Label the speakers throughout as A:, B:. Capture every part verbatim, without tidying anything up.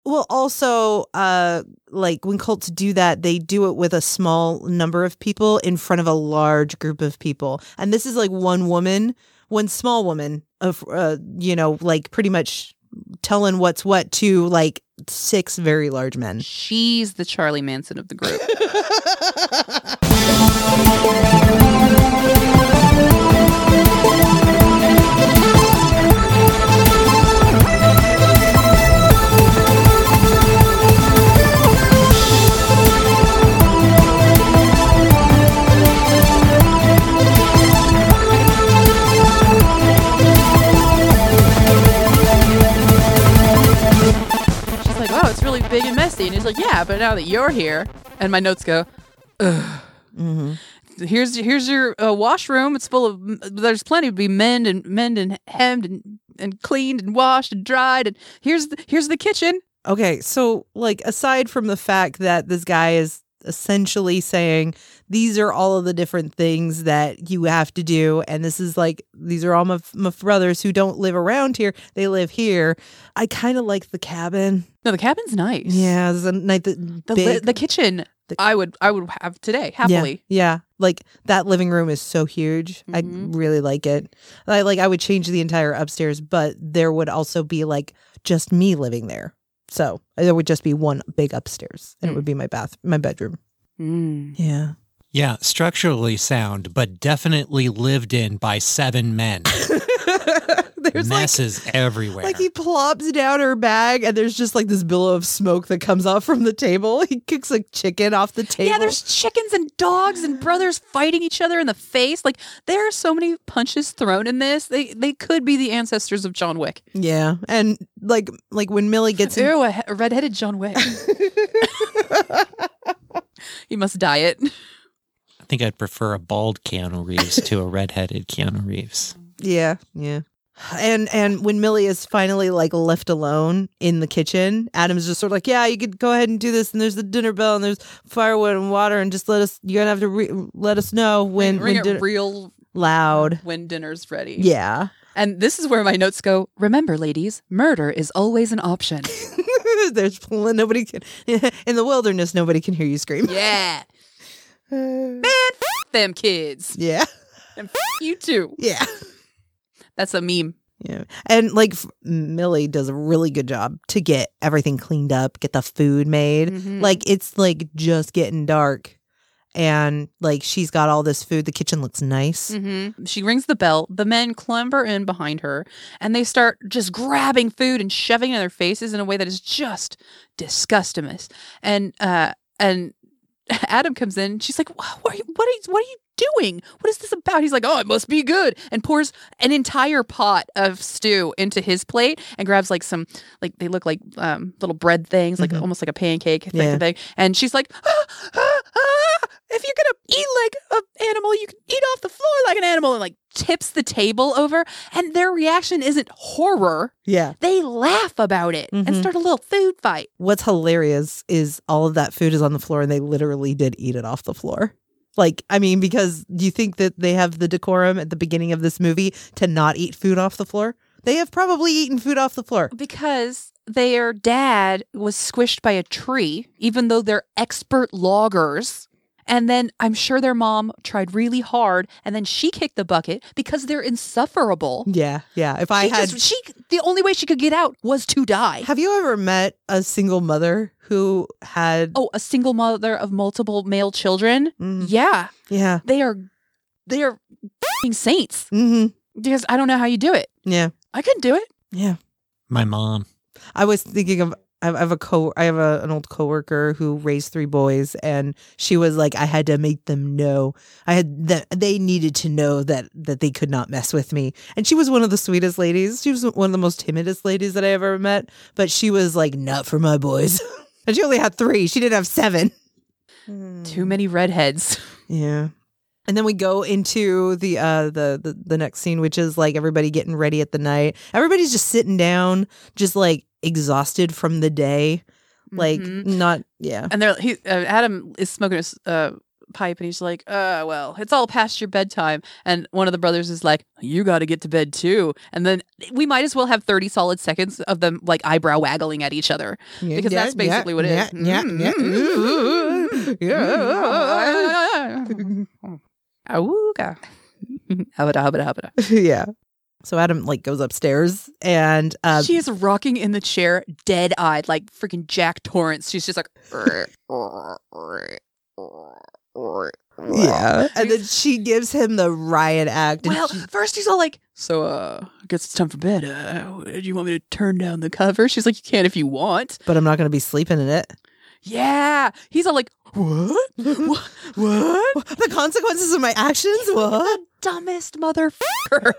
A: Well, also, uh, like when cults do that, they do it with a small number of people in front of a large group of people. And this is like one woman, one small woman of, uh, you know, like pretty much telling what's what to like six very large men.
B: She's the Charlie Manson of the group. Oh, it's really big and messy. And he's like, yeah, but now that you're here. And my notes go, ugh. Mm-hmm. Here's here's your uh, washroom. It's full of, there's plenty to be mend and mend and hemmed and, and cleaned and washed and dried. And here's the, here's the kitchen.
A: Okay, so like aside from the fact that this guy is essentially saying these are all of the different things that you have to do, and this is like these are all my, my brothers who don't live around here, they live here. I kind of like the cabin.
B: No, the cabin's nice.
A: Yeah, it's a nice the
B: the,
A: big,
B: li- the kitchen the, I would I would have today happily.
A: Yeah, yeah, like that living room is so huge. Mm-hmm. I really like it. I like I would change the entire upstairs, but there would also be like just me living there. So there would just be one big upstairs, and mm. it would be my bath, my bedroom.
B: Mm.
A: Yeah.
C: Yeah, structurally sound, but definitely lived in by seven men.
A: There's
C: messes
A: like,
C: everywhere.
A: Like he plops down her bag, and there's just like this billow of smoke that comes off from the table. He kicks a chicken off the table.
B: Yeah, there's chickens and dogs and brothers fighting each other in the face. Like there are so many punches thrown in this. They they could be the ancestors of John Wick.
A: Yeah, and like like when Millie gets in-
B: Ew, a, a redheaded John Wick. He must diet.
C: I think I'd prefer a bald Keanu Reeves to a redheaded Keanu Reeves.
A: Yeah, yeah. And and when Millie is finally like left alone in the kitchen, Adam's just sort of like, yeah, you could go ahead and do this. And there's the dinner bell and there's firewood and water, and just let us. You're gonna have to re- let us know when
B: ring, ring
A: when
B: it
A: dinner-
B: real
A: loud
B: when dinner's ready.
A: Yeah.
B: And this is where my notes go. Remember, ladies, murder is always an option.
A: There's pl- nobody can in the wilderness. Nobody can hear you scream.
B: Yeah, uh, man, f- them kids.
A: Yeah,
B: and f- you too.
A: Yeah.
B: That's a meme.
A: Yeah. And like Millie does a really good job to get everything cleaned up, get the food made. Mm-hmm. Like it's like just getting dark and like she's got all this food. The kitchen looks nice.
B: Mm-hmm. She rings the bell. The men clamber in behind her and they start just grabbing food and shoving it in their faces in a way that is just disgusting. And, uh, and Adam comes in. She's like, what are you, what are you, what are you doing? What is this about? He's like, oh, it must be good. And pours an entire pot of stew into his plate and grabs like some, like they look like um, little bread things, like mm-hmm. almost like a pancake
A: yeah.
B: thing, thing. And she's like, ah, ah, ah, if you're going to eat like an animal, you can eat off the floor like an animal, and like tips the table over. And their reaction isn't horror.
A: Yeah.
B: They laugh about it mm-hmm. and start a little food fight.
A: What's hilarious is all of that food is on the floor and they literally did eat it off the floor. Like, I mean, because do you think that they have the decorum at the beginning of this movie to not eat food off the floor? They have probably eaten food off the floor.
B: Because their dad was squished by a tree, even though they're expert loggers. And then I'm sure their mom tried really hard, and then she kicked the bucket because they're insufferable.
A: Yeah, yeah. If I
B: she
A: had,
B: just, she the only way she could get out was to die.
A: Have you ever met a single mother who had?
B: Oh, a single mother of multiple male children? Mm. Yeah,
A: yeah.
B: They are, they are f***ing saints.
A: Mm-hmm.
B: Because I don't know how you do it.
A: Yeah,
B: I couldn't do it.
A: Yeah,
C: my mom.
A: I was thinking of. I have a co. I have a, an old coworker who raised three boys, and she was like, I had to make them know. I had that they needed to know that that they could not mess with me. And she was one of the sweetest ladies. She was one of the most timidest ladies that I ever met. But she was like, not for my boys. And she only had three. She didn't have seven.
B: Too many redheads.
A: Yeah. And then we go into the, uh, the the the next scene, which is like everybody getting ready at the night. Everybody's just sitting down, just like exhausted from the day, like mm-hmm. not yeah.
B: And they're he uh, Adam is smoking a uh, pipe and he's like, uh, well, it's all past your bedtime. And one of the brothers is like, you got to get to bed too. And then we might as well have thirty solid seconds of them like eyebrow waggling at each other
A: Yeah,
B: because
A: yeah,
B: that's basically
A: yeah,
B: what it
A: yeah,
B: is.
A: Yeah, yeah,
B: Mm-hmm. Awooga. Habada, habada, habada.
A: yeah. Yeah. So Adam like goes upstairs and uh,
B: She is rocking in the chair, dead-eyed, like freaking Jack Torrance. She's just like,
A: yeah, and then she gives him the riot act. And
B: well,
A: she-
B: first he's all like, so, uh, I guess it's time for bed. Uh, do you want me to turn down the cover? She's like, you can if you want.
A: but I'm not going to be sleeping in it.
B: Yeah. He's all like, what? What? What?
A: The consequences of my actions? What?
B: The dumbest motherfucker.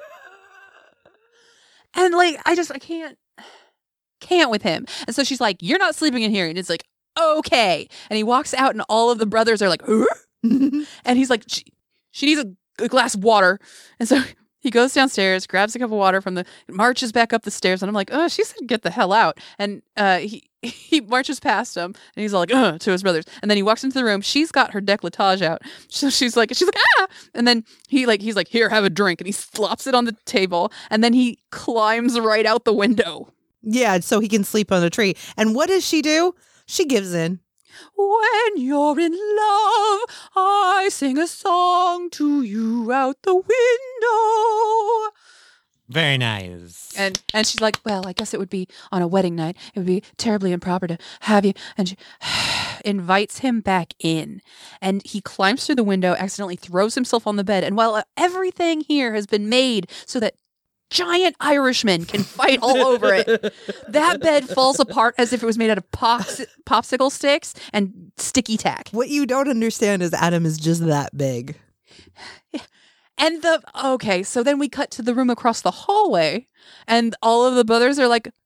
B: And like, I just, I can't, can't with him. And so she's like, you're not sleeping in here. And it's like, okay. And he walks out and all of the brothers are like, huh? And he's like, she, she needs a, a glass of water. And so he goes downstairs, grabs a cup of water from the, marches back up the stairs. And I'm like, oh, she said, get the hell out. And uh, he, he marches past him and he's all like, uh, to his brothers. And then he walks into the room. She's got her décolletage out. So she's like, she's like, ah. And then he like, he's like, here, have a drink. And he slops it on the table. And then he climbs right out the window.
A: Yeah, so he can sleep on the tree. And what does she do? She gives in.
B: When you're in love, I sing a song to you out the window.
C: Very nice.
B: And and she's like, well, I guess it would be on a wedding night. It would be terribly improper to have you. And she invites him back in. And he climbs through the window, accidentally throws himself on the bed. And while everything here has been made so that giant Irishmen can fight all over it, that bed falls apart as if it was made out of pops- popsicle sticks and sticky tack.
A: What you don't understand is Adam is just that big.
B: And the, okay, so then we cut to the room across the hallway, and all of the brothers are like,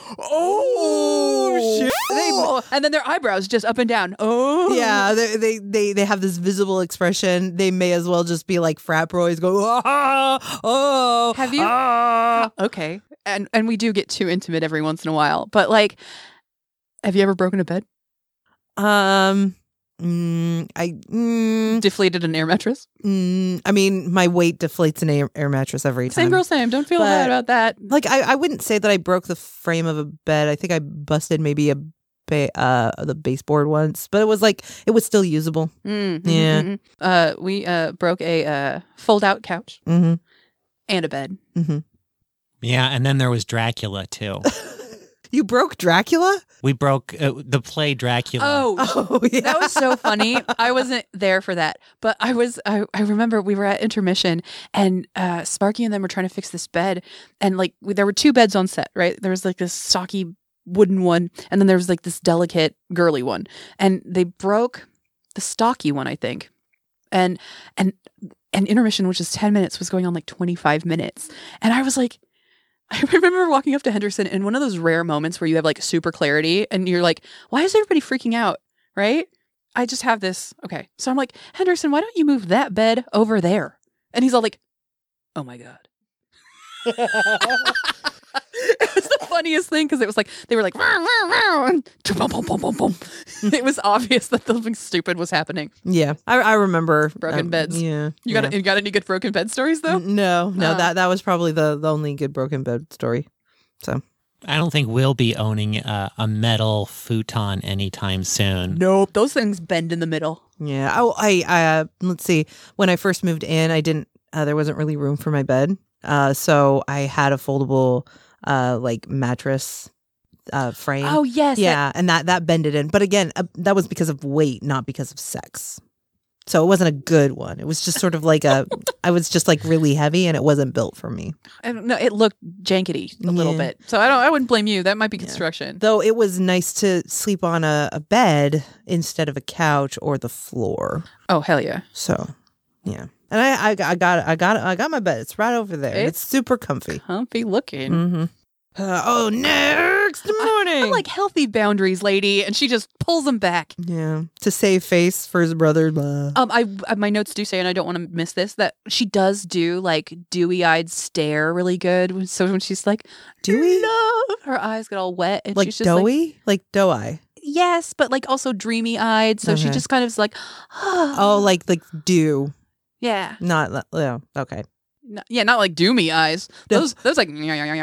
B: oh, shit. They, and then their eyebrows just up and down. Oh.
A: Yeah, they, they they they have this visible expression. They may as well just be like frat boys go, ah, oh.
B: Have you?
A: Ah.
B: Okay. And and we do get too intimate every once in a while. But like, have you ever broken a bed?
A: Um, mm, I, mm,
B: Deflated an air mattress?
A: mm, I mean, my weight deflates an air, air mattress every time.
B: Same girl, same. Don't feel
A: But-
B: bad about that.
A: Like, I, I wouldn't say that I broke the frame of a bed. I think I busted maybe a ba- uh the baseboard once, but it was like it was still usable.
B: Mm-hmm,
A: Yeah.
B: mm-hmm. Uh, we uh broke a uh fold-out couch
A: Mm-hmm.
B: and a bed.
A: Mm-hmm.
C: Yeah, and then there was Dracula too.
A: You broke Dracula?
C: We broke uh, the play Dracula.
B: Oh,
A: Oh yeah,
B: that was so funny. I wasn't there for that, but I was. I, I remember we were at intermission, and uh, Sparky and them were trying to fix this bed, and like we, there were two beds on set, right? There was like this stocky wooden one, and then there was like this delicate girly one, and they broke the stocky one, I think, and and and intermission, which is ten minutes, was going on like twenty-five minutes, and I was like. I remember walking up to Henderson in one of those rare moments where you have like super clarity and you're like, why is everybody freaking out? Right? I just have this. Okay. So I'm like, Henderson, why don't you move that bed over there? And he's all like, oh my God. It was the funniest thing because it was like, they were like, "Row, row, row," and boom, boom, boom, boom, boom. It was obvious that something stupid was happening.
A: yeah. I, I remember
B: Broken
A: um,
B: beds.
A: Yeah,
B: You
A: yeah.
B: got you got any good broken bed stories though?
A: N- No, no,
B: Oh.
A: that that was probably the, the only good broken bed story. So
C: I don't think we'll be owning uh, a metal futon anytime soon.
B: Nope. Those things bend in the middle.
A: yeah, oh, I, I uh, let's see. When I first moved in, I didn't. Uh, there wasn't really room for my bed, uh, so I had a foldable, uh, like mattress, uh, frame.
B: Oh yes.
A: yeah, and that that bended in. But again, uh, that was because of weight, not because of sex. So it wasn't a good one. It was just sort of like a. I was just like really heavy, and it wasn't built for me.
B: I don't know. It looked jankety a little
A: Yeah.
B: bit. So I don't. I wouldn't blame you. That might be construction.
A: Though it was nice to sleep on a, a bed instead of a couch or the floor.
B: Oh hell yeah.
A: So, yeah. And I, I, I got, I got, I got my bed. It's right over there. It's,
B: It's-
A: super comfy.
B: Comfy looking.
A: Mm-hmm. Uh, oh, next morning.
B: I like healthy boundaries, lady, and she just pulls them back.
A: yeah, to save face for his brother. Blah.
B: Um, I uh, my notes do say, and I don't want to miss this, that she does do like dewy-eyed stare really good. So when she's like,
A: Dewy?
B: love, her eyes get all wet, and
A: Like
B: she's just like,
A: doughy, like dough eye.
B: yes, but like also dreamy eyed. So she
A: Okay.
B: just kind of is like,
A: Oh, like like dew,
B: yeah,
A: not li- oh, okay.
B: No- yeah, not like doomy eyes.
A: No.
B: Those those like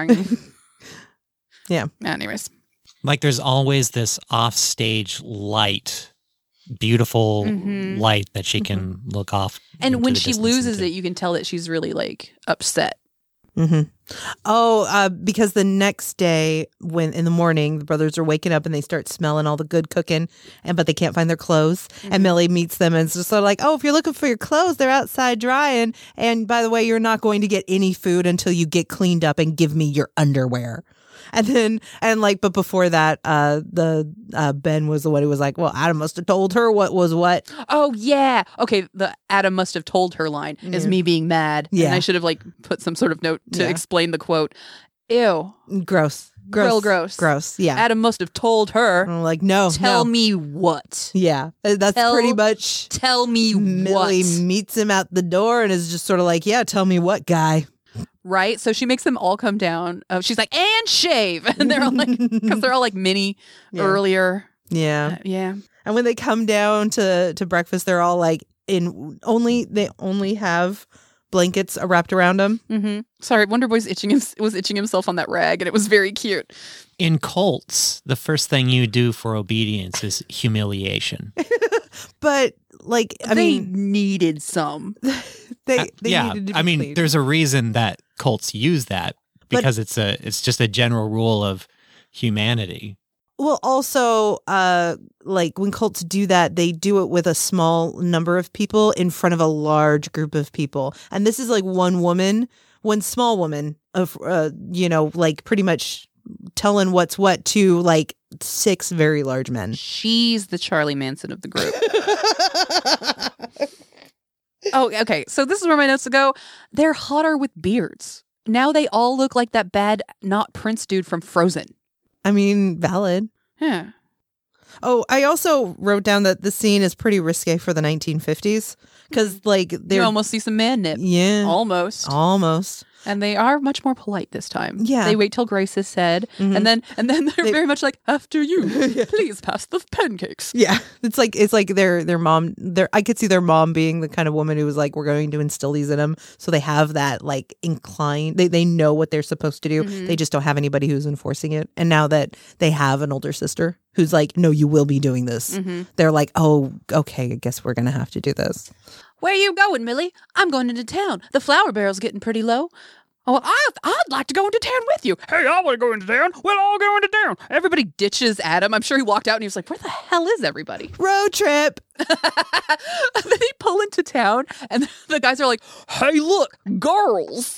A: Yeah.
B: Anyways,
C: Like there's always this offstage light, beautiful
B: Mhm.
C: light that she can look off.
B: and
C: into
B: when
C: the
B: she
C: distance
B: loses
C: into.
B: it, you can tell that she's really like upset.
A: hmm Oh, uh, because the next day, when in the morning, the brothers are waking up and they start smelling all the good cooking, and but they can't find their clothes.
B: Mhm.
A: And Millie meets them and it's just sort of like, oh, if you're looking for your clothes, they're outside drying. And by the way, you're not going to get any food until you get cleaned up and give me your underwear. And then, and like, but before that, uh, the uh, Ben was the one who was like, well, Adam must have told her what was what.
B: Oh yeah. Okay. The Adam must have told her line is
A: Yeah.
B: me being mad.
A: Yeah.
B: And I should have like put some sort of note to
A: Yeah.
B: explain the quote. Ew.
A: Gross. Gross.
B: Real gross.
A: Gross. Yeah.
B: Adam must have told her.
A: I'm like, no.
B: Tell
A: no.
B: me what.
A: Yeah. Uh, That's
B: Tell-
A: pretty much.
B: Tell me
A: Millie
B: what.
A: meets him out the door and is just sort of like, yeah, tell me what, guy.
B: Right. So she makes them all come down. Uh, she's like, and shave. And they're all like, because they're all like mini
A: Yeah.
B: earlier.
A: Yeah.
B: Uh, yeah.
A: And when they come down to, to breakfast, they're all like in only, they only have blankets wrapped around them.
B: Mm-hmm. Sorry, Wonder Boy's itching him, was itching himself on that rag, and it was very cute.
C: In cults, the first thing you do for obedience is humiliation.
A: But like, I
B: they
A: mean,
B: needed some.
A: they,
C: Uh,
A: they
C: yeah,
A: needed to be
C: I mean,
A: clean.
C: there's a reason that cults use that
A: But-
C: because it's a it's just a general rule of humanity.
A: Well, also, uh, like when cults do that, they do it with a small number of people in front of a large group of people. And this is like one woman, one small woman of, uh, you know, like pretty much telling what's what to like six very large men.
B: She's the Charlie Manson of the group. Oh, okay. So this is where my notes go. They're hotter with beards. Now they all look like that bad not Prince dude from Frozen.
A: I mean, valid.
B: Yeah.
A: Oh, I also wrote down that the scene is pretty risque for the nineteen fifties because, like,
B: You
A: they're
B: almost see some man nip.
A: yeah,
B: Almost.
A: almost.
B: And they are much more polite this time.
A: Yeah.
B: They wait till Grace is said,
A: Mhm.
B: and then and then they're
A: They-
B: very much like, after you,
A: Yeah.
B: please pass the pancakes.
A: Yeah, it's like it's like their their mom. Their I could see their mom being the kind of woman who was like, "We're going to instill these in them," so they have that like incline. They they know what they're supposed to do.
B: Mhm.
A: They just don't have anybody who's enforcing it. And now that they have an older sister who's like, "No, you will be doing this,"
B: Mm-hmm.
A: they're like, "Oh, okay, I guess we're gonna have to do this."
B: Where you going, Millie? I'm going into town. The flour barrel's getting pretty low. Oh, I, I'd like to go into town with you. Hey, I want to go into town. We'll all go into town. Everybody ditches Adam. I'm sure he walked out and he was like, where the hell is everybody?
A: Road trip.
B: And then they pull into town and the guys are like, hey, look, girls.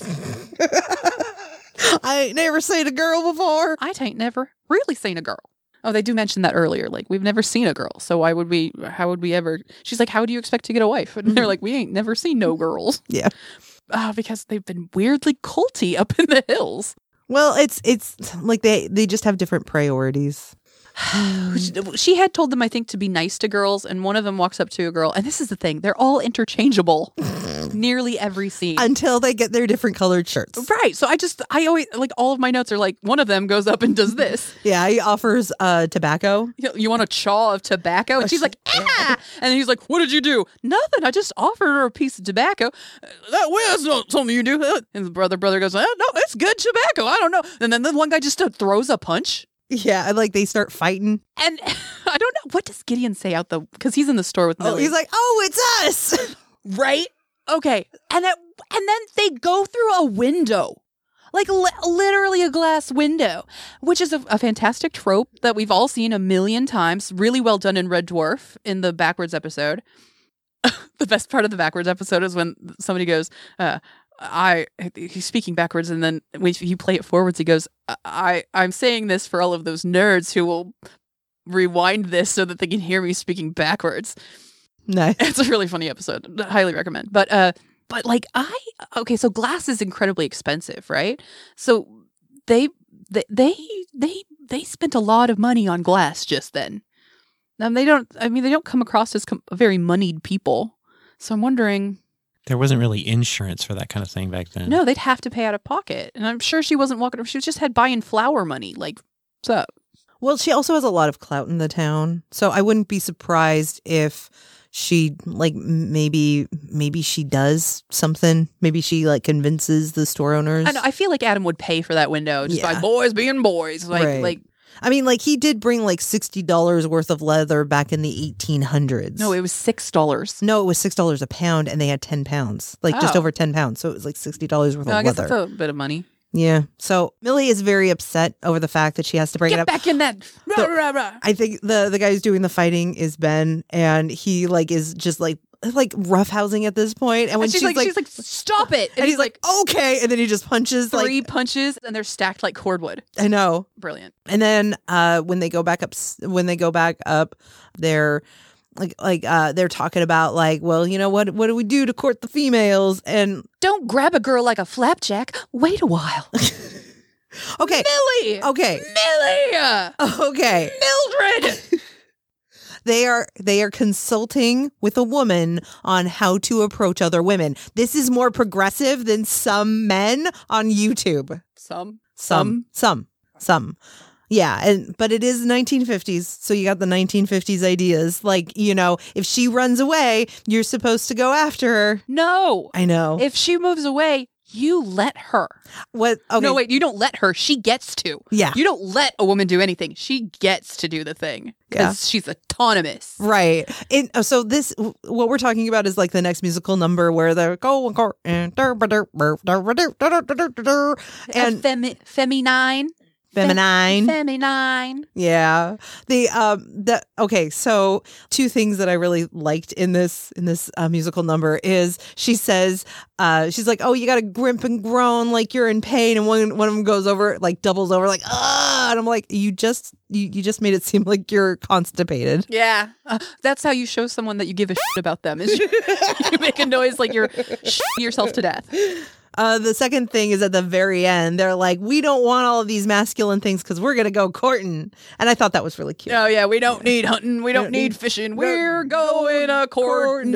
A: I ain't never seen a girl before.
B: I ain't never really seen a girl. Oh, they do mention that earlier. Like, we've never seen a girl. So why would we, how would we ever? She's like, how would you expect to get a wife? And they're like, we ain't never seen no girls.
A: Yeah.
B: Uh, because they've been weirdly culty up in the hills.
A: Well, it's it's like they they just have different priorities.
B: She had told them, I think, to be nice to girls, and one of them walks up to a girl, and this is the thing, they're all interchangeable. Nearly every scene.
A: Until they get their different colored shirts.
B: Right. So I just, I always, like, all of my notes are like, one of them goes up and does this.
A: Yeah, he offers uh tobacco.
B: You, you want a chaw of tobacco? And she's like, ah! And he's like, what did you do? Nothing. I just offered her a piece of tobacco. Uh, That, well, that's not something you do. And the brother brother goes, oh, no, it's good tobacco. I don't know. And then the one guy just uh, throws a punch.
A: Yeah, and like they start fighting.
B: And I don't know. What does Gideon say out the, because he's in the store with
A: Oh,
B: Millie.
A: he's like, "Oh, it's us."
B: Right? Okay. And that, and then they go through a window. Like li- literally a glass window, which is a, a fantastic trope that we've all seen a million times. Really well done in Red Dwarf in the backwards episode. The best part of the backwards episode is when somebody goes, uh, I, he's speaking backwards, and then when you play it forwards, he goes, I, I'm saying this for all of those nerds who will rewind this so that they can hear me speaking backwards.
A: Nice.
B: It's a really funny episode. Highly recommend. But uh but like I okay, so glass is incredibly expensive, right? So they they they they, they spent a lot of money on glass just then. Now they don't I mean they don't come across as com- very moneyed people. So I'm wondering,
C: There wasn't really insurance for that kind of thing back then.
B: no, they'd have to pay out of pocket. And I'm sure she wasn't walking she just had buying flour money. Like, what's up?
A: Well, she also has a lot of clout in the town, so I wouldn't be surprised if she like maybe maybe she does something. Maybe she like convinces the store owners.
B: I know. I feel like Adam would pay for that window, just
A: Yeah.
B: like boys being boys. Like,
A: Right.
B: like
A: I mean, like he did bring like sixty dollars worth of leather back in the eighteen hundreds.
B: no, it was six dollars.
A: No, it was six dollars a pound, and they had ten pounds, like just
B: Oh.
A: over ten pounds. So it was like sixty dollars worth
B: No, I
A: of
B: guess
A: leather.
B: that's a bit of money.
A: Yeah. So Millie is very upset over the fact that she has to bring it
B: Get
A: up.
B: back in that. Rah,
A: The-
B: rah, rah.
A: I think the the guy who's doing the fighting is Ben, and he like is just like like roughhousing at this point. And when
B: And she's, like, she's like, stop it.
A: and he's like, okay, and then he just punches
B: three
A: like
B: punches, and they're stacked like cordwood.
A: I know.
B: Brilliant.
A: And then uh, when they go back up, when they go back up, they're like like uh, they're talking about like, well, you know what what do we do to court the females? And
B: Don't grab a girl like a flapjack. Wait a while.
A: okay,
B: Millie.
A: okay,
B: Millie.
A: okay.
B: Mildred.
A: They are they are consulting with a woman on how to approach other women. This is more progressive than some men on YouTube.
B: Some.
A: Some, some, some. Yeah, and but it is nineteen fifties, so you got the nineteen fifties ideas. Like, you know, if she runs away, you're supposed to go after her.
B: No.
A: I know.
B: If she moves away, you let her.
A: What? Okay.
B: No, wait, you don't let her. She gets to.
A: Yeah.
B: You don't let a woman do anything. She gets to do the thing because she's autonomous.
A: Right. It, so this, what we're talking about is like the next musical number where they're going and and
B: Femi- feminine.
A: feminine.
B: Feminine.
A: Yeah. The um the okay, so two things that I really liked in this in this uh, musical number is she says uh she's like, "Oh, you got to grimp and groan like you're in pain," and one one of them goes over like doubles over like, "Ah," and I'm like, "You just you, you just made it seem like you're constipated."
B: Yeah. Uh, that's how you show someone that you give a shit about them. Is you, you make a noise like you're shitting yourself to death.
A: Uh, the second thing is at the very end, they're like, "We don't want all of these masculine things because we're going to go courting." And I thought that was really cute.
B: Oh, yeah. We don't need hunting. We don't need fishing. We're going a courting.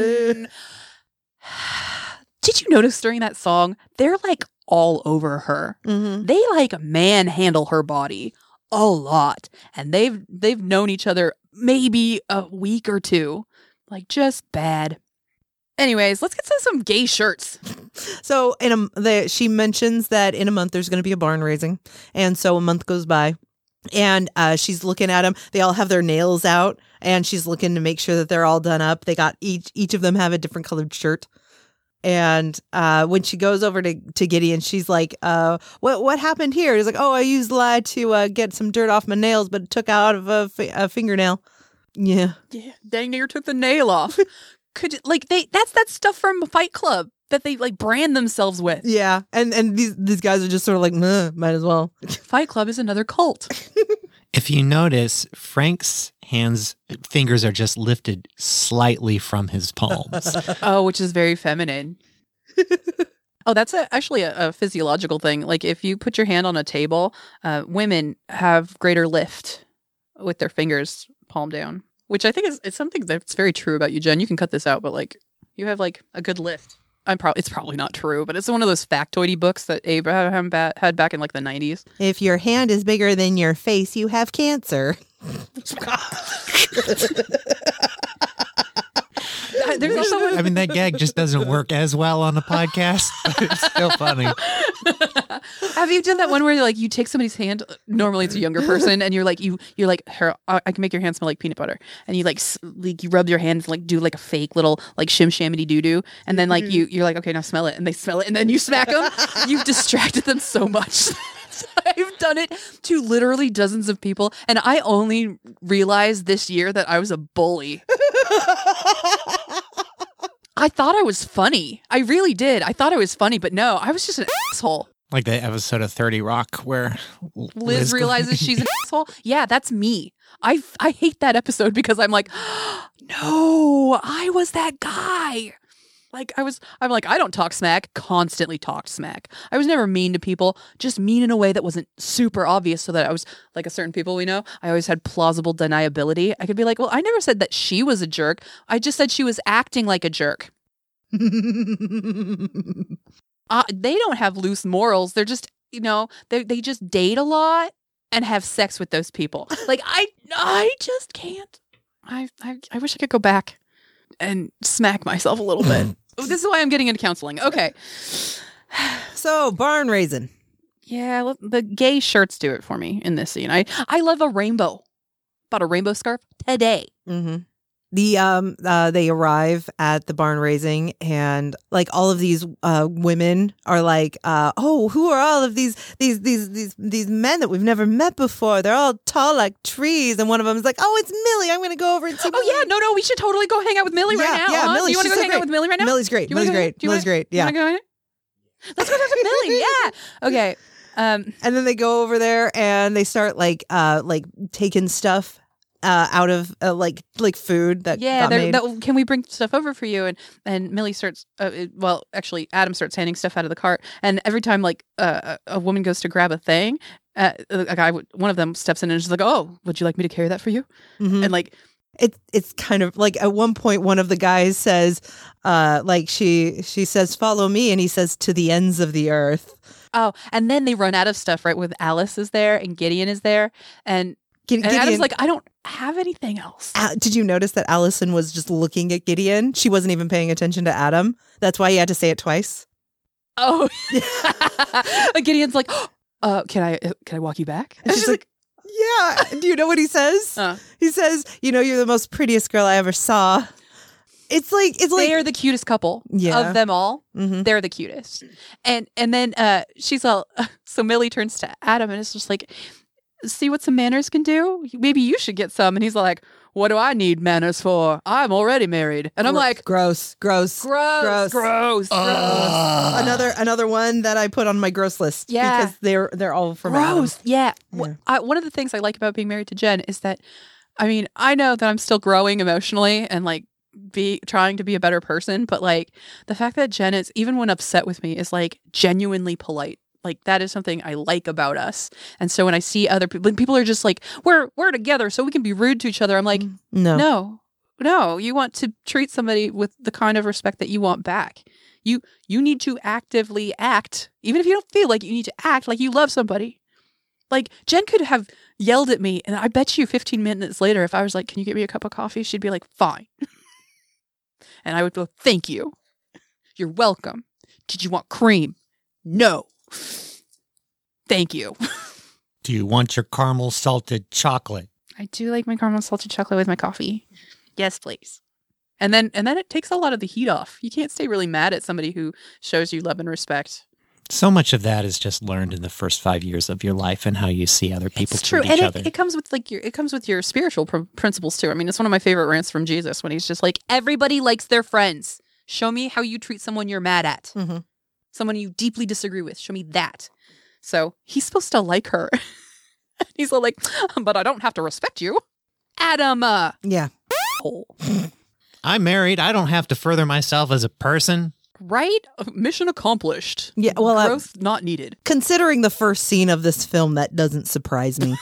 B: Did you notice during that song, they're like all over her.
A: Mm-hmm.
B: They like manhandle her body a lot. And they've they've known each other maybe a week or two. Like just bad. Anyways, let's get to some gay shirts.
A: So in a, the, she mentions that in a month there's going to be a barn raising. And so a month goes by. And uh, she's looking at them. They all have their nails out. And she's looking to make sure that they're all done up. They got each each of them have a different colored shirt. And uh, when she goes over to, to Gideon, she's like, uh, what what happened here? He's like, "Oh, I used lye to uh, get some dirt off my nails, but it took out of a, fi- a fingernail." Yeah.
B: Yeah, dang near took the nail off. Could you- like they that's that stuff from Fight Club that they like brand themselves with.
A: Yeah. And and these these guys are just sort of like, "Meh, might as well."
B: Fight Club is another cult.
C: If you notice, Frank's hands, fingers are just lifted slightly from his palms.
B: Oh, which is very feminine. Oh, that's a, actually a, a physiological thing. Like if you put your hand on a table, uh, women have greater lift with their fingers palm down, which I think is it's something that's very true about you, Jen. You can cut this out, but like you have like a good lift. I'm probably it's probably not true, but it's one of those factoidy books that Abraham ba- had back in like the nineties.
A: If your hand is bigger than your face, you have cancer.
B: There's also
C: I mean, that gag just doesn't work as well on a podcast, but it's still funny.
B: Have you done that one where like you take somebody's hand? Normally it's a younger person, and you're like you you're like her. I I can make your hand smell like peanut butter, and you like s- like you rub your hand and like do like a fake little like shim shamity doo doo, and then like you you're like okay now smell it, and they smell it, and then you smack them. You've distracted them so much. I've done it to literally dozens of people, and I only realized this year that I was a bully. I thought I was funny. I really did. I thought I was funny, but no, I was just an asshole.
C: Like the episode of thirty Rock where
B: Liz,
C: Liz
B: realizes she's an asshole. Yeah, that's me. I I hate that episode because I'm like, no, I was that guy. Like I was, I'm like, I don't talk smack. Constantly talked smack. I was never mean to people. Just mean in a way that wasn't super obvious, so that I was like a certain people we know. I always had plausible deniability. I could be like, well, I never said that she was a jerk. I just said she was acting like a jerk. Uh, they don't have loose morals. They're just, you know, they they just date a lot and have sex with those people. Like I I just can't. I I, I wish I could go back and smack myself a little bit. This is why I'm getting into counseling. Okay.
A: So barn raising.
B: Yeah, look, the gay shirts do it for me in this scene. I I love a rainbow. Bought a rainbow scarf today.
A: Mm-hmm. The um uh they arrive at the barn raising, and like all of these uh women are like, uh oh, who are all of these these these these these men that we've never met before? They're all tall like trees, and one of them is like, oh, it's Millie. I'm gonna go over and see.
B: Oh yeah, no, no, we should totally go hang out with Millie
A: Yeah,
B: right now.
A: yeah,
B: huh?
A: Millie,
B: You want to
A: she's
B: go
A: so
B: hang
A: great.
B: out with Millie right now?
A: Millie's great.
B: You wanna
A: Millie's
B: go-
A: great.
B: do you
A: Millie's
B: wanna-
A: great.
B: You
A: Yeah.
B: wanna go in? Let's go talk to Millie. Yeah. Okay. Um.
A: And then they go over there and they start like uh like taking stuff uh out of uh, like like food that
B: Yeah.
A: got
B: they're-
A: made.
B: that- can we bring stuff over for you? And and Millie starts. Uh, it- well, actually, Adam starts handing stuff out of the cart. And every time like uh, a a woman goes to grab a thing, uh, a guy, would- one of them steps in and is like, "Oh, would you like me to carry that for you?"
A: Mhm.
B: And like,
A: It's it's kind of like at one point one of the guys says, uh, like she she says, "Follow me," and he says, "To the ends of the earth."
B: oh, and then they run out of stuff. Right, with Alice is there and Gideon is there, and
A: Gid-
B: and Adam's
A: Gideon-
B: like, "I don't have anything else."
A: Uh, did you notice that Allison was just looking at Gideon? She wasn't even paying attention to Adam. That's why he had to say it twice.
B: Oh, and Gideon's like, uh, "Can I can I walk you back?"
A: And she's like, "Yeah." Do you know what he says?
B: Uh.
A: He says, "You know, you're the most prettiest girl I ever saw." It's like it's like
B: "They are the cutest couple
A: Yeah.
B: of them all.
A: Mhm.
B: They're the cutest." And and then uh, she's all. So Millie turns to Adam and it's just like, "See what some manners can do? Maybe you should get some." And he's like, "What do I need manners for? I'm already married." And I'm
A: Gro-
B: like,
A: gross, gross,
B: "Gross,
A: gross.
B: gross, gross."
C: Ugh.
A: Another another one that I put on my gross list.
B: Yeah.
A: because they're they're all from Adam.
B: Gross. Yeah. Wh-
A: Yeah.
B: I, one of the things I like about being married to Jen is that, I mean, I know that I'm still growing emotionally and like be trying to be a better person, but like the fact that Jen is, even when upset with me, is like genuinely polite. Like that is something I like about us. And so when I see other people, when people are just like, we're we're together so we can be rude to each other, I'm like,
A: No,
B: no, no, you want to treat somebody with the kind of respect that you want back. You you need to actively act, even if you don't feel like you need to act like you love somebody. Like Jen could have yelled at me, and I bet you fifteen minutes later, if I was like, "Can you get me a cup of coffee?" she'd be like, "Fine," and I would go, "Thank you, you're welcome." "Did you want cream?" "No." "Thank you."
C: Do you want your caramel salted chocolate?
B: I do like my caramel salted chocolate with my coffee. Yes, please. And then and then it takes a lot of the heat off. You can't stay really mad at somebody who shows you love and respect.
C: So much of that is just learned in the first five years of your life and how you see other people
B: It's true,
C: treat
B: and
C: each
B: it,
C: other.
B: it comes with like your it comes with your spiritual pr- principles too. I mean, it's one of my favorite rants from Jesus when he's just like, "Everybody likes their friends. Show me how you treat someone you're mad at,
A: Mhm.
B: someone you deeply disagree with. Show me that." So he's supposed to like her. He's all like, "But I don't have to respect you, Adam." Uh,
A: yeah.
B: hole.
C: I'm married. I don't have to further myself as a person.
B: Right? Mission accomplished.
A: Yeah, well, uh,
B: growth not needed.
A: Considering the first scene of this film, that doesn't surprise me.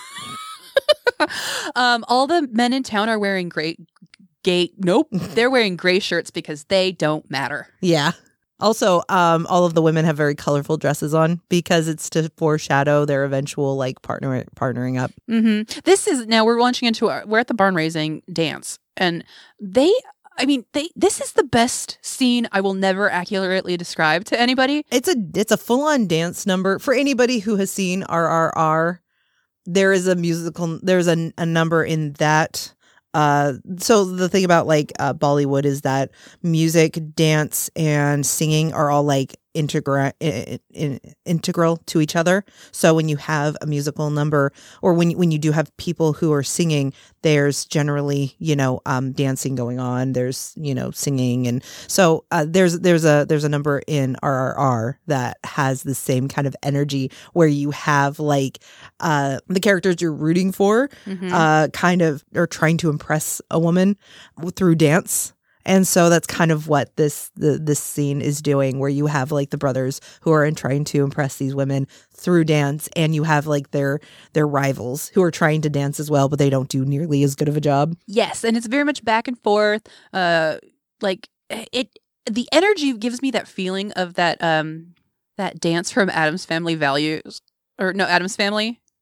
B: Um, all the men in town are wearing gray, gay. Nope, they're wearing gray shirts because they don't matter.
A: Yeah. Also, um, all of the women have very colorful dresses on because it's to foreshadow their eventual like partner partnering up.
B: hmm This is now we're launching into our, we're at the barn raising dance, and they. I mean, they. This is the best scene I will never accurately describe to anybody.
A: It's a it's a full on dance number for anybody who has seen R R R. There is a musical. There's a, a number in that. Uh, so the thing about like uh, Bollywood is that music, dance, and singing are all like integra- in, in, integral to each other. So when you have a musical number, or when when you do have people who are singing, there's generally you know um, dancing going on. There's you know singing, and so uh, there's there's a there's a number in R R R that has the same kind of energy where you have like uh, the characters you're rooting for
B: Mhm.
A: uh, kind of are trying to impress a woman through dance. And so that's kind of what this the, this scene is doing, where you have like the brothers who are in trying to impress these women through dance, and you have like their their rivals who are trying to dance as well, but they don't do nearly as good of a job.
B: Yes, and it's very much back and forth. Uh, like it, the energy gives me that feeling of that um that dance from Adam's Family Values, or no, Adam's Family.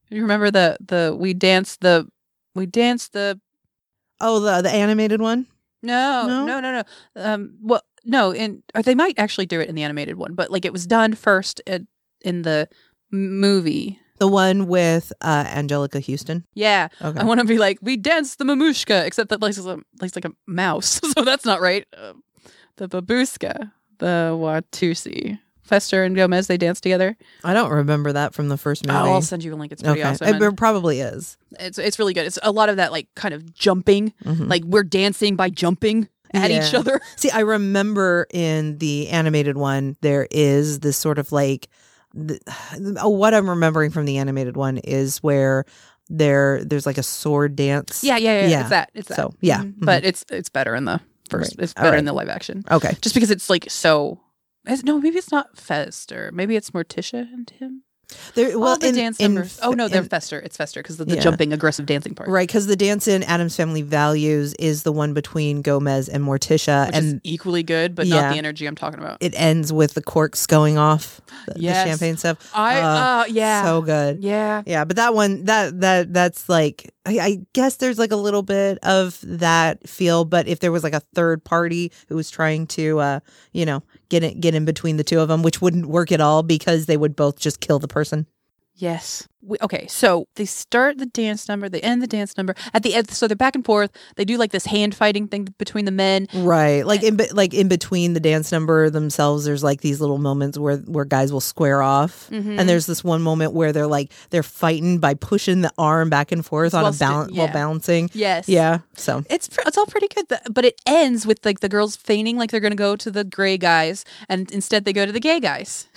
B: You remember the the we danced the we danced the
A: Oh, the the animated one.
B: no
A: No?
B: no no no um well no in or they might actually do it in the animated one, but like it was done first in, in the m- movie.
A: The one with uh, Angelica Houston.
B: Yeah,
A: Okay.
B: I want to be like we danced the mamushka, except that like a like, like a mouse, so that's not right. Uh, the babushka, the Watusi. Fester and Gomez, they dance together.
A: I don't remember that from the first movie.
B: Oh, I'll send you a link. It's pretty
A: okay.
B: awesome.
A: It,
B: and
A: it probably is.
B: It's it's really good. It's a lot of that like kind of jumping,
A: Mhm.
B: like we're dancing by jumping at
A: Yeah.
B: each other.
A: See, I remember in the animated one, there is this sort of like, the, oh, what I'm remembering from the animated one is where there there's like a sword dance.
B: Yeah, yeah, yeah.
A: Yeah.
B: It's that. It's that.
A: So, yeah.
B: Mhm. But it's it's better in the first.
A: Right.
B: It's
A: All
B: better
A: right.
B: in the live action.
A: Okay.
B: Just because it's like so. It's, no, maybe it's not Fester. Maybe it's Morticia and him.
A: There, well,
B: All the
A: in,
B: dance
A: in,
B: numbers. Oh no, they're
A: in-
B: Fester. It's Fester because of the
A: Yeah.
B: jumping, aggressive dancing part.
A: right, because the dance in Adam's Family Values is the one between Gomez and Morticia,
B: Which
A: and
B: is equally good, but
A: Yeah.
B: not the energy I'm talking about.
A: it ends with the corks going off, the,
B: Yes.
A: the champagne stuff.
B: I
A: Uh,
B: uh yeah
A: So good.
B: yeah.
A: Yeah, but that one, that that that's like, I, I guess there's like a little bit of that feel. But if there was like a third party who was trying to, uh, you know, get it, get in between the two of them, which wouldn't work at all because they would both just kill the person.
B: Yes. We, okay, so they start the dance number, they end the dance number at the end. So they're back and forth. They do like this hand fighting thing between the men.
A: Right, like in be- like in between the dance number themselves, there's like these little moments where where guys will square off,
B: Mhm.
A: and there's this one moment where they're like they're fighting by pushing the arm back and forth on
B: While
A: a
B: sti-
A: balance
B: yeah.
A: while balancing.
B: Yes.
A: Yeah, so
B: It's pr- it's all pretty good, th- but it ends with like the girls feigning like they're going to go to the gray guys, and instead they go to the gay guys.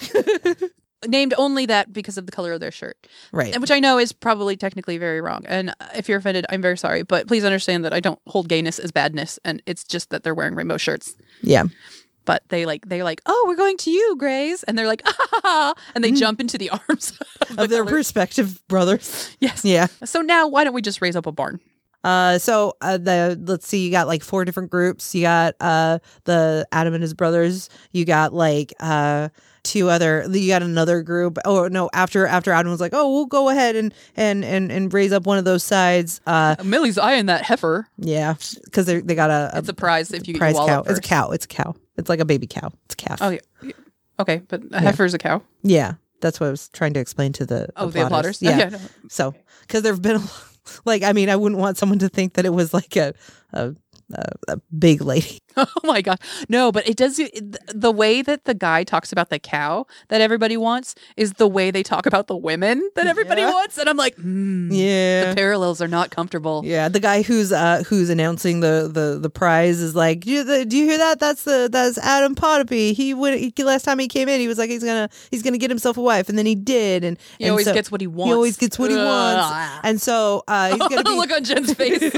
B: Named only that because of the color of their shirt,
A: right.
B: and which I know is probably technically very wrong. And if you're offended, I'm very sorry, but please understand that I don't hold gayness as badness, and it's just that they're wearing rainbow shirts.
A: Yeah.
B: But they like they're like, oh, we're going to you, Grays, and they're like, ah, ha, ha, and they jump into the arms of, the
A: Of their
B: colors.
A: respective brothers.
B: Yes.
A: Yeah.
B: So now, why don't we just raise up a barn?
A: Uh, so uh, the let's see, you got like four different groups. You got uh the Adam and his brothers. You got like uh two other. You got another group. Oh no! After after Adam was like, oh, we'll go ahead and and and and raise up one of those sides. Uh,
B: Millie's eyeing that heifer.
A: yeah, because they they got a, a
B: It's a prize if you get
A: prize
B: your
A: cow.
B: wallet
A: It's a
B: first.
A: cow. It's a cow. It's like a baby cow. It's a calf.
B: Oh yeah. yeah. Okay, but a heifer is a cow.
A: Yeah, that's what I was trying to explain to the
B: Oh, the applauders.
A: Yeah.
B: Oh, yeah no.
A: So because there've been a, like, I mean, I wouldn't want someone to think that it was like a a, a, a big lady.
B: Oh my god, no! But it does. It, the way that the guy talks about the cow that everybody wants is the way they talk about the women that everybody
A: Yeah.
B: wants, and I'm like, mm,
A: Yeah.
B: the parallels are not comfortable.
A: Yeah, the guy who's uh who's announcing the the the prize is like, do you, the, do you hear that? That's the that's Adam Potapi. He would he, last time he came in, he was like he's gonna he's gonna get himself a wife, and then he did, and
B: He
A: and
B: always
A: so-
B: gets what he wants.
A: He always gets what he wants,
B: Ugh.
A: and so uh he's gonna be.
B: Look on Jen's face.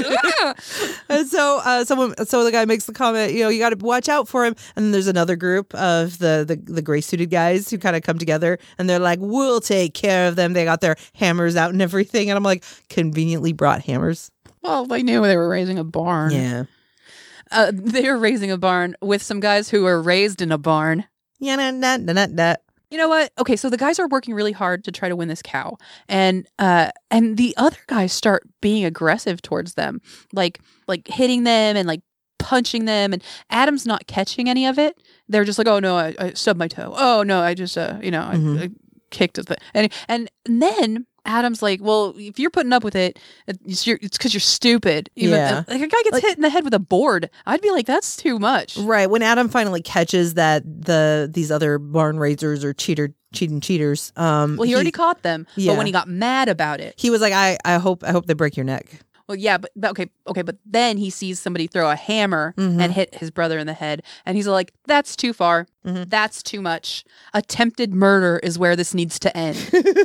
A: And so uh someone so the guy makes the comment, you know, you got to watch out for him. And then there's another group of the the, the gray suited guys who kind of come together, and they're like, we'll take care of them. They got their hammers out and everything, and I'm like, conveniently brought hammers.
B: Well, they knew they were raising a barn.
A: Yeah.
B: Uh, they were raising a barn with some guys who were raised in a barn.
A: Yeah, nah, nah, nah, nah, nah.
B: You know what? Okay, so the guys are working really hard to try to win this cow, and uh, and the other guys start being aggressive towards them, like like hitting them and like punching them. And Adam's not catching any of it. They're just like, oh no, I, I stubbed my toe. Oh no, I just uh, you know, I,
A: Mhm.
B: I kicked it. And and then Adam's like, well, if you're putting up with it, it's your, it's because you're stupid. Even,
A: Yeah.
B: like a guy gets
A: Like-
B: hit in the head with a board, I'd be like, that's too much.
A: Right. When Adam finally catches that the these other barn raisers are cheater cheating cheaters, um
B: Well, he already caught them,
A: yeah.
B: but when he got mad about it,
A: he was like, I, I hope I hope they break your neck.
B: well, yeah, but, but okay, okay, but then he sees somebody throw a hammer
A: Mhm.
B: and hit his brother in the head, and he's like, "That's too far.
A: Mhm.
B: That's too much. Attempted murder is where this needs to end."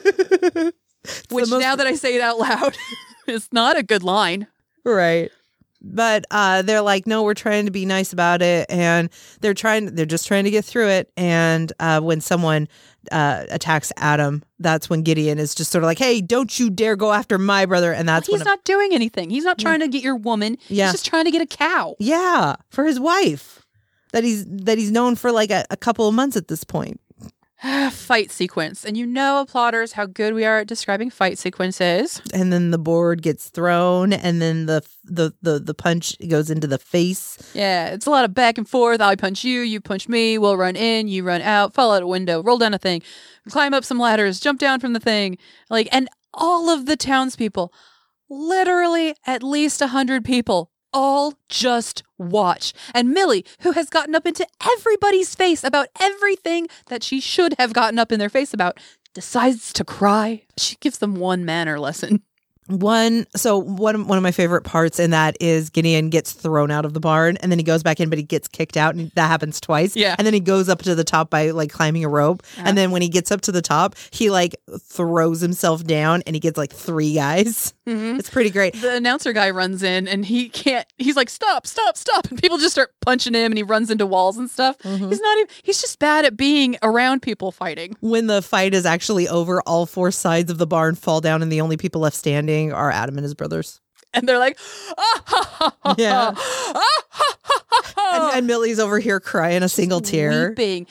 B: Which,
A: most-
B: now that I say it out loud, is not a good line.
A: Right. But uh, they're like, no, we're trying to be nice about it, and they're trying. They're just trying to get through it. And uh, when someone uh, attacks Adam, that's when Gideon is just sort of like, "Hey, don't you dare go after my brother!" And that's
B: He's
A: when,
B: not doing anything. He's not trying to get your woman.
A: Yeah.
B: He's just trying to get a cow.
A: yeah, for his wife that he's that he's known for like a, a couple of months at this point.
B: Fight sequence. And you know, applauders, how good we are at describing fight sequences.
A: And then the board gets thrown, and then the the the, the punch goes into the face.
B: Yeah, it's a lot of back and forth. I punch you, you punch me, we'll run in, you run out, fall out a window, roll down a thing, climb up some ladders, jump down from the thing. Like, and all of the townspeople, literally at least a hundred people, all just watch. And Millie, who has gotten up into everybody's face about everything that she should have gotten up in their face about, decides to cry. She gives them one manner lesson.
A: One, so one, one of my favorite parts in that is Gideon gets thrown out of the barn, and then he goes back in, but he gets kicked out, and that happens twice.
B: Yeah.
A: And then he goes up to the top by like climbing a rope.
B: Uh-huh.
A: And then when he gets up to the top, he like throws himself down, and he gets like three guys.
B: Mm-hmm.
A: It's pretty great.
B: The announcer guy runs in and he can't, he's like, stop, stop, stop. And people just start punching him and he runs into walls and stuff.
A: Mhm.
B: He's not even, he's just bad at being around people fighting.
A: When the fight is actually over, all four sides of the barn fall down, and the only people left standing are Adam and his brothers.
B: And they're like, ah, ha, ha, ha,
A: Yeah.
B: ah, ha, ha, ha, ha.
A: And, and Millie's over here crying a single tear.
B: Weeping.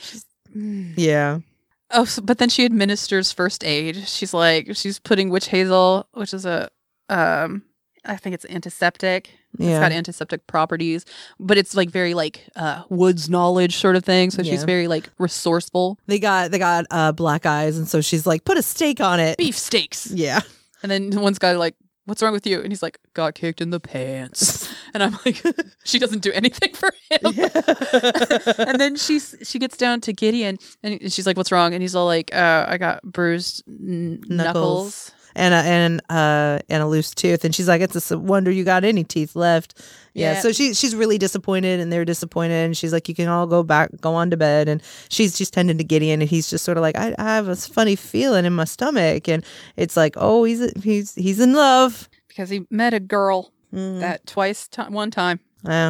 A: Yeah.
B: Oh, so, but then she administers first aid. She's like, she's putting witch hazel, which is a, um, I think it's antiseptic. It's
A: Yeah.
B: got antiseptic properties, but it's like very like uh, woods knowledge sort of thing. So she's
A: Yeah.
B: very like resourceful.
A: They got they got uh, black eyes, and so she's like, put a steak on it.
B: Beef steaks.
A: Yeah.
B: And then one's guy like, what's wrong with you? And he's like, got kicked in the pants. And I'm like, she doesn't do anything for him. And then she's she gets down to Gideon and she's like, what's wrong? And he's all like, uh, I got bruised n- knuckles.
A: Knuckles. And a, and uh and a loose tooth, and she's like, "It's a s- wonder you got any teeth left." Yeah,
B: Yeah.
A: so she she's really disappointed, and they're disappointed, and she's like, "You can all go back, go on to bed." And she's just tending to Gideon, and he's just sort of like, "I, I have a funny feeling in my stomach," and it's like, "Oh, he's he's he's in love."
B: Because he met a girl
A: Mm.
B: that twice, t- one time.
A: Yeah,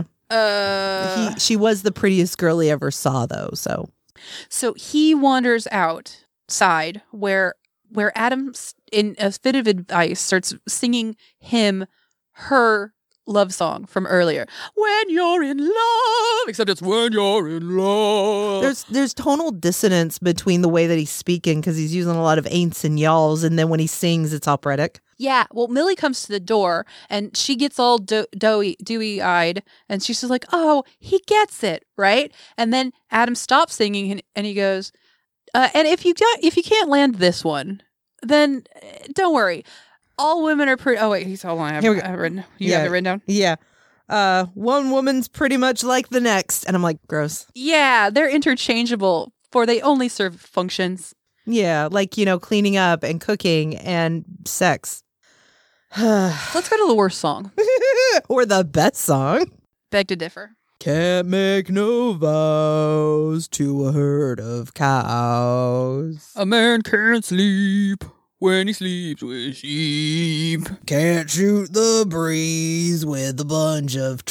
B: Uh,
A: he she was the prettiest girl he ever saw, though. So
B: so he wanders outside where where Adam, s- in a fit of advice, starts singing him her love song from earlier. When you're in love, except it's when you're in love.
A: there's there's tonal dissonance between the way that he's speaking, because he's using a lot of ain'ts and y'alls, and then when he sings, it's operatic.
B: Yeah, well, Millie comes to the door and she gets all do- doughy, dewy-eyed, and she's just like, "Oh, he gets it, right?" And then Adam stops singing and, and he goes, uh, "And if you got, if you can't land this one, then uh, don't worry. All women are pretty." Oh wait, he's all I have,
A: Here we go.
B: I have written. You
A: Yeah.
B: have it written down.
A: Yeah. Uh, one woman's pretty much like the next. And I'm like, gross.
B: Yeah, they're interchangeable, for they only serve functions.
A: Yeah. Like, you know, cleaning up and cooking and sex.
B: Let's go to the worst song.
A: Or the best song.
B: Beg to differ.
A: Can't make no vows to a herd of cows.
B: A man can't sleep when he sleeps with sheep.
A: Can't shoot the breeze with a bunch of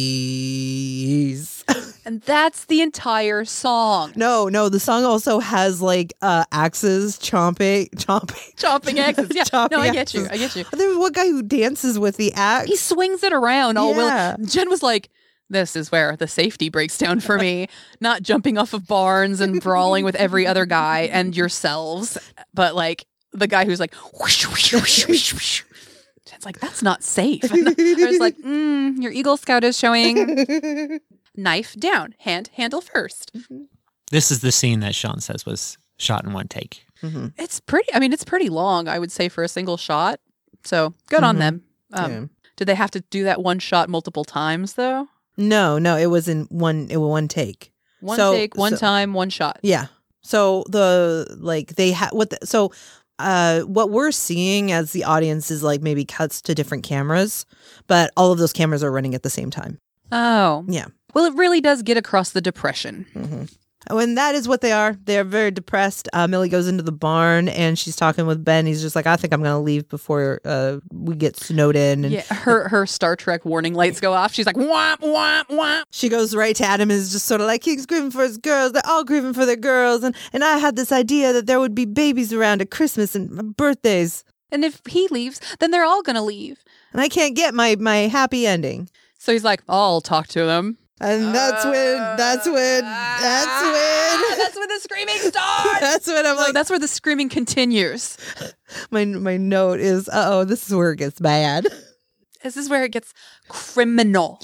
A: trees.
B: And that's the entire song.
A: No, no, the song also has like uh axes chomping, chomping.
B: Chopping axes. Yeah.
A: Chopping
B: no, I get you.
A: axes.
B: I get you.
A: There's one guy who dances with the axe.
B: He swings it around all
A: Yeah.
B: will. Jen was like, this is where the safety breaks down for me. Not jumping off of barns and brawling with every other guy and yourselves, but like the guy who's like, whoosh, whoosh, whoosh, whoosh, whoosh. Jen's like, that's not safe. And I was like, mm, your Eagle Scout is showing. Knife down, hand handle first.
C: This is the scene that Sean says was shot in one take.
A: Mhm.
B: It's pretty, I mean, it's pretty long, I would say, for a single shot. So good on
A: Mhm.
B: them. Um,
A: Yeah.
B: Did they have to do that one shot multiple times, though?
A: No, no, it was in one. It was one take.
B: One
A: So-
B: take, one
A: so-
B: time, one shot.
A: Yeah. So the like they had what the, so uh what we're seeing as the audience is like maybe cuts to different cameras, but all of those cameras are running at the same time.
B: Oh.
A: Yeah.
B: Well, it really does get across the depression.
A: Mm-hmm. Oh, and that is what they are. They're very depressed. Uh, Millie goes into the barn and she's talking with Ben. He's just like, I think I'm going to leave before uh, we get snowed in. And
B: Yeah, her her Star Trek warning lights go off. She's like, womp, womp, womp.
A: she goes right to Adam and is just sort of like, he's grieving for his girls. They're all grieving for their girls. And, and I had this idea that there would be babies around at Christmas and birthdays.
B: And if he leaves, then they're all going to leave.
A: And I can't get my, my happy ending.
B: So he's like, I'll talk to them.
A: And that's when, that's when, that's when,
B: that's when the screaming starts.
A: that's when I'm
B: No,
A: like,
B: that's where the screaming continues.
A: my my note is, uh oh, this is where it gets bad.
B: This is where it gets criminal.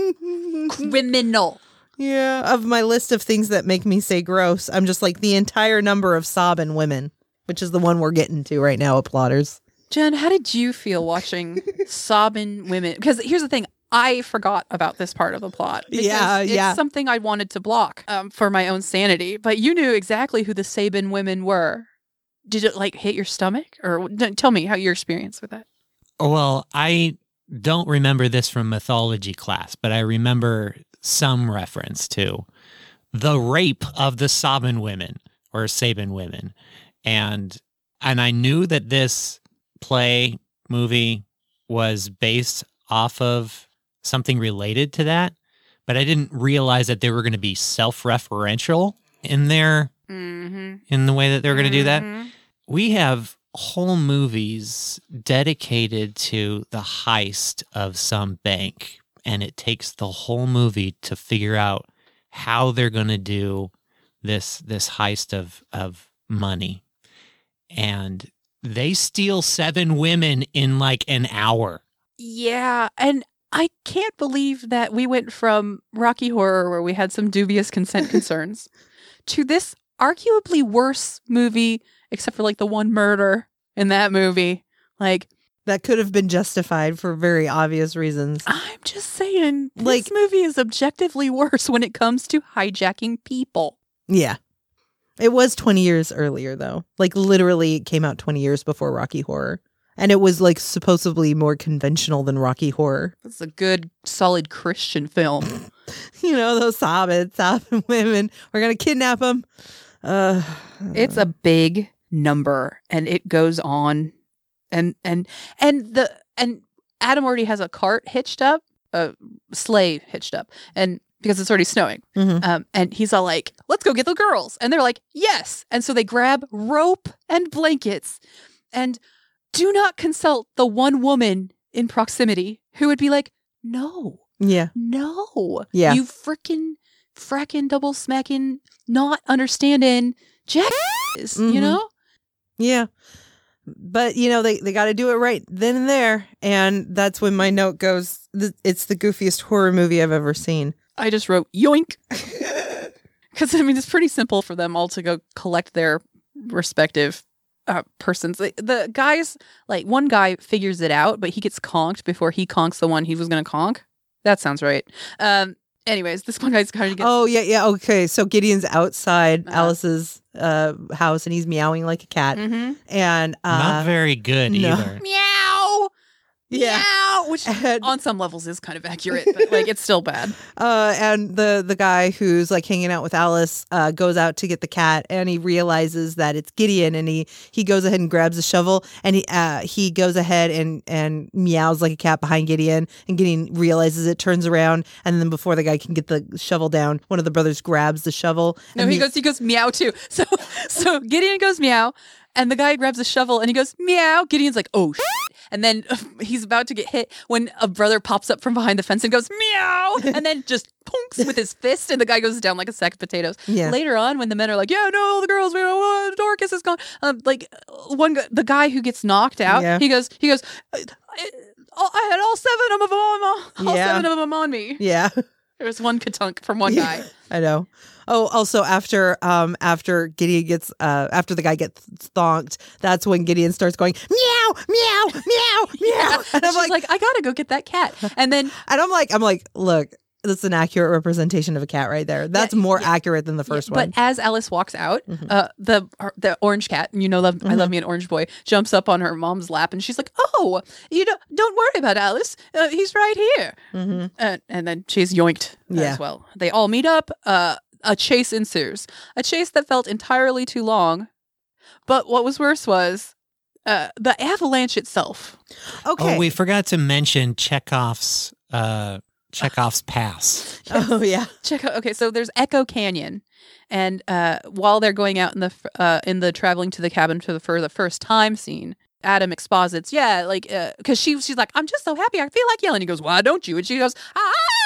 B: Criminal.
A: Yeah, of my list of things that make me say gross, I'm just like the entire number of sobbing women, which is the one we're getting to right now, applauders.
B: Jen, how did you feel watching sobbing women? Because here's the thing. I forgot about this part of the plot. because
A: Yeah,
B: it's
A: yeah.
B: something I wanted to block um, for my own sanity. But you knew exactly who the Sabin women were. Did it like hit your stomach? Or d- tell me how your experience with that.
C: Well, I don't remember this from mythology class, but I remember some reference to the rape of the Sabin women or Sabin women. And and I knew that this play movie was based off of something related to that, but I didn't realize that they were going to be self-referential in their
B: Mm-hmm.
C: in the way that they're going to do that.
B: Mm-hmm.
C: We have whole movies dedicated to the heist of some bank, and it takes the whole movie to figure out how they're going to do this this heist of of money. And they steal seven women in like an hour.
B: Yeah, and I can't believe that we went from Rocky Horror, where we had some dubious consent concerns, to this arguably worse movie, except for like the one murder in that movie. Like,
A: That could have been justified for very obvious reasons.
B: I'm just saying,
A: Like-
B: this movie is objectively worse when it comes to hijacking people.
A: Yeah. It was twenty years earlier, though. Like, literally, it came out twenty years before Rocky Horror. And it was, like, supposedly more conventional than Rocky Horror.
B: It's a good, solid Christian film.
A: You know, those sobbing, sobbing women. We're going to kidnap them. Uh,
B: It's a big number, and it goes on, and and and the and Adam already has a cart hitched up, a sleigh hitched up, and because it's already snowing,
A: mhm.
B: um, and he's all like, "Let's go get the girls," and they're like, "Yes," and so they grab rope and blankets, and do not consult the one woman in proximity who would be like, "No,
A: Yeah.
B: no,
A: Yeah.
B: you freaking fracking double smacking, not understanding Jack is,
A: Mhm.
B: you know."
A: Yeah. But, you know, they, they got to do it right then and there. And that's when my note goes, th- it's the goofiest horror movie I've ever seen.
B: I just wrote yoink. Because, I mean, it's pretty simple for them all to go collect their respective uh, persons. The, the guys, like, one guy figures it out, but he gets conked before he conks the one he was going to conk. That sounds right. Um, anyways, this one guy's kind of gets.
A: Oh, yeah, yeah. Okay. So Gideon's outside
B: Uh-huh.
A: Alice's uh, house and he's meowing like a cat.
B: Mhm.
A: And, uh,
C: Not very good
A: no.
C: either.
B: Meow!
A: yeah.
B: Meow! Which
A: And-
B: on some levels is kind of accurate, but, like, it's still bad.
A: Uh, and the the guy who's like hanging out with Alice uh, goes out to get the cat, and he realizes that it's Gideon, and he he goes ahead and grabs a shovel, and he uh, he goes ahead and and meows like a cat behind Gideon, and Gideon realizes it, turns around, and then before the guy can get the shovel down, one of the brothers grabs the shovel.
B: No,
A: and
B: he goes he goes meow too. So so Gideon goes meow, and the guy grabs a shovel and he goes meow. Gideon's like, "Oh shit." And then uh, he's about to get hit when a brother pops up from behind the fence and goes meow, and then just punks with his fist, and the guy goes down like a sack of potatoes.
A: Yeah.
B: Later on, when the men are like, "Yeah, no, the girls, we don't want Dorcas is gone," um, like uh, one gu- the guy who gets knocked out,
A: Yeah.
B: he goes he goes, I, I, I had all seven of them on, all
A: Yeah.
B: seven of them on me.
A: Yeah,
B: There was one katunk from one
A: Yeah.
B: guy.
A: I know. Oh, also after um after Gideon gets uh after the guy gets thonked, that's when Gideon starts going meow meow meow meow, and
B: And
A: I'm
B: she's
A: like,
B: like, I gotta go get that cat. And then
A: and I'm like, I'm like, look, that's an accurate representation of a cat right there. That's more
B: yeah.
A: accurate than the first
B: but
A: one.
B: as Alice walks out,
A: Mhm.
B: uh, the the orange cat, and you know, love, I love me an orange boy, jumps up on her mom's lap, and she's like, "Oh, you don't don't worry about Alice. Uh, he's right here."
A: Mm-hmm.
B: Uh, and then she's yoinked
A: Yeah.
B: as well. They all meet up. Uh, a chase ensues. A chase that felt entirely too long. But what was worse was uh, the avalanche itself.
A: Okay.
C: Oh, we forgot to mention Chekhov's uh, Chekhov's pass.
A: Oh yeah.
B: Check out. Okay, so there's Echo Canyon, and uh, while they're going out in the f- uh, in the traveling to the cabin to the, for the first time scene, Adam exposits, yeah, like because she she's like, I'm just so happy, I feel like yelling. He goes, why don't you? And she goes, ah,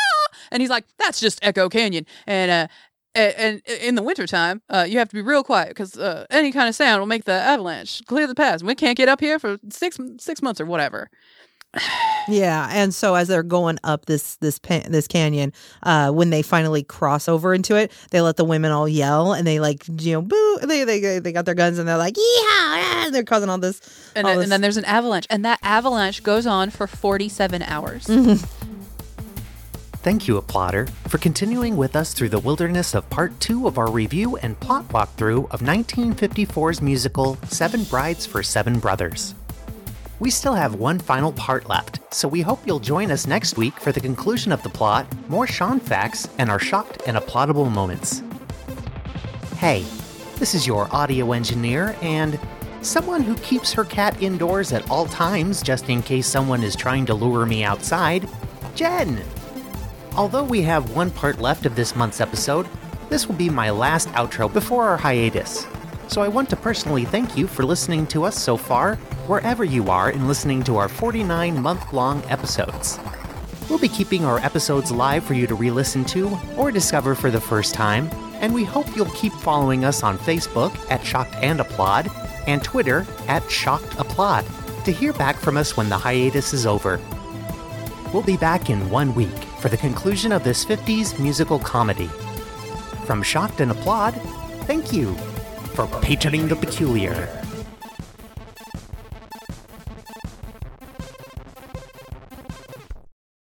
B: And he's like, that's just Echo Canyon. And, uh, and in the wintertime, uh, you have to be real quiet because uh, any kind of sound will make the avalanche clear the path. We can't get up here for six six months or whatever.
A: Yeah, and so as they're going up this this pan- this canyon, uh, when they finally cross over into it, they let the women all yell and they like you know boo. They they they got their guns and they're like yeehaw! And they're causing all this.
B: And,
A: all
B: then,
A: this.
B: and then there's an avalanche, and that avalanche goes on for forty-seven hours.
A: Mm-hmm.
D: Thank you, Applauder, for continuing with us through the wilderness of part two of our review and plot walkthrough of nineteen fifty-four's musical Seven Brides for Seven Brothers. We still have one final part left, so we hope you'll join us next week for the conclusion of the plot, more Sean facts, and our shocked and applaudable moments. Hey, this is your audio engineer and someone who keeps her cat indoors at all times just in case someone is trying to lure me outside, Jen. Although we have one part left of this month's episode, this will be my last outro before our hiatus. So I want to personally thank you for listening to us so far, wherever you are in listening to our forty-nine month-long episodes. We'll be keeping our episodes live for you to re-listen to or discover for the first time, and we hope you'll keep following us on Facebook at Shocked and Applaud and Twitter at Shocked Applaud to hear back from us when the hiatus is over. We'll be back in one week for the conclusion of this fifties musical comedy. From Shocked and Applaud, thank you for patroning the peculiar.